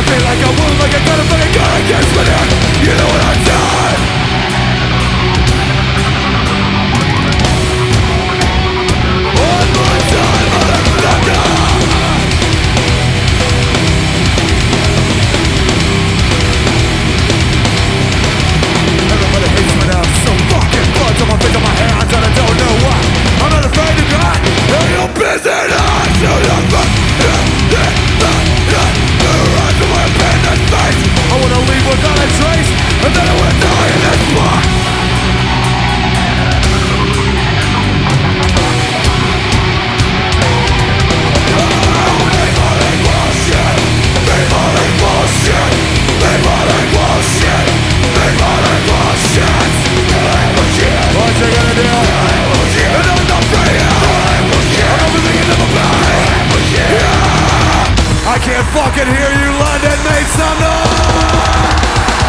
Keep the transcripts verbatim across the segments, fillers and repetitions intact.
feel like a wound, like I got a fucking gun against my neck. You know what I've done? One more time, motherfucker. Everybody hates me now, so fucking blood's on my face, on my hands, and I don't know why. I'm not afraid to die. Are you busy now? So the fuck, I wanna leave without a trace, and then I wanna die in this spot. Oh, people like bullshit. People like bullshit. People like bullshit. People like bullshit. What you gonna do? And I'm not free. I'm everything in my body. Yeah. I can't fucking hear you, London. Make some noise.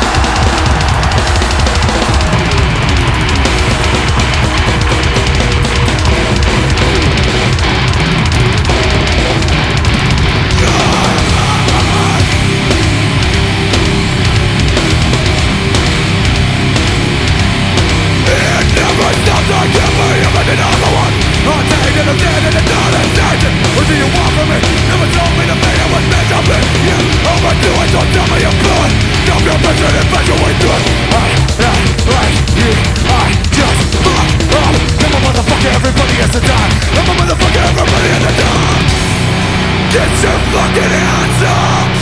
I can't believe I'm another one. I'm taking a dead and another station. What do you want from me? Never told me to be I was meant to be. Yeah, overdue it, don't tell me you're blowing. Don't be a bitch and eventually do it. I, I, like you, I just fuck up. I'm a motherfucker, everybody has to die. I'm a motherfucker, everybody has to die. Get your fucking hands up.